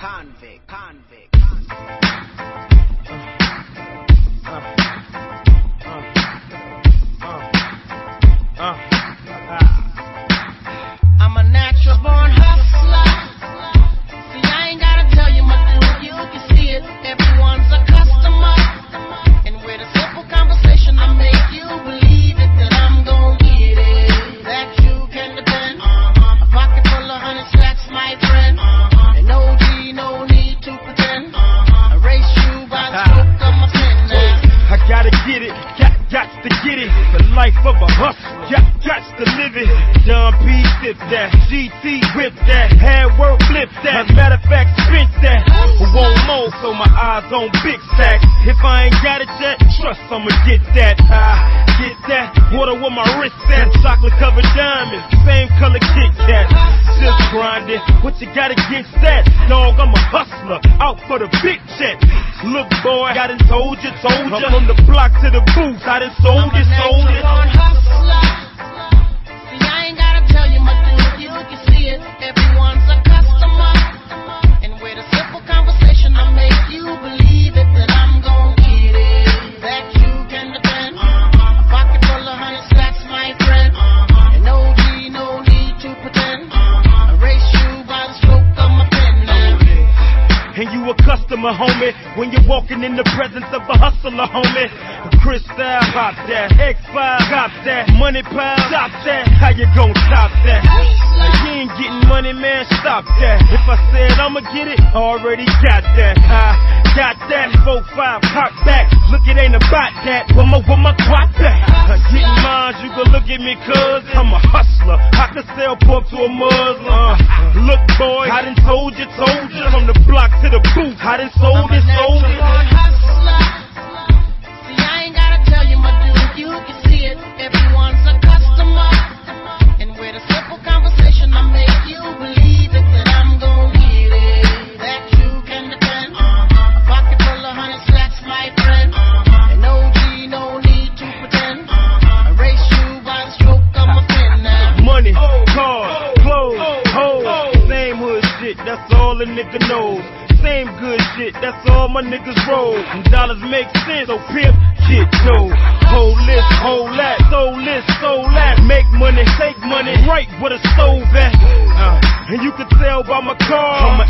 I'm a natural born hustler. See, I ain't gotta tell you my dude, you can see it. Everyone's a customer. And with a simple conversation, I make you believe it, that I'm gon' get it. That you can depend. A pocket full of 100 stacks, my friend. And no G, no need to pretend. I race you by the stroke of my pen now. I gotta get it, got to get it. The life of a hustler, got to live it. John P. sip that, GT whip that, had work flip that. Matter of fact, spent that. Won't more, so my eyes on big stacks. If I ain't got it yet, trust I'ma get that. Get that. Water with my wrist at, chocolate covered diamonds, same color Kit Kat. Just grinding, what you got against that? Dog, I'm a hustler, out for the big check. Look, boy, I done told you. I'm from the block to the booth, I done sold it. Hustler. See, I ain't gotta tell you my dude, you can see it. Everyone's a customer. And with a simple conversation, I make you believe it, that I'm gon' get it. That you can depend. A pocket full of 100 stacks, my friend. And no G, no need to pretend. I race you by the stroke of my pen now. And you a customer, homie, when you're walking in the presence of a hustler, homie. Crystal, pop that. X5, cop that. Money pile, stop that. How you gon' stop that? You ain't getting money, man, stop that. If I said I'ma get it, already got that. I got that. 4-5, pop back. Look, it ain't about that. Where my quad back? Getting mine, you can look at me, cuz I'm a hustler. I can sell pork to a Muslim. Look, boy, I done told you. From the block to the booth, I done sold it. Hustler. See, I ain't gotta tell you my dude, you can see it. Everyone's a customer. And with a simple conversation, I make you believe it, that I'm gon' get it. That you can depend. A pocket full of 100 stacks, my friend. And no G, no need to pretend. I race you by the stroke of my pen now. Money, cars, clothes, hoes, same hood shit, that's all a nigga knows. Same good shit, that's all my niggas roll. And dollars make sense, so pimp, get dough. Whole list, whole lot, soul list, soul that. Make money, take money, right where the stove at. And you can tell by my car, I'm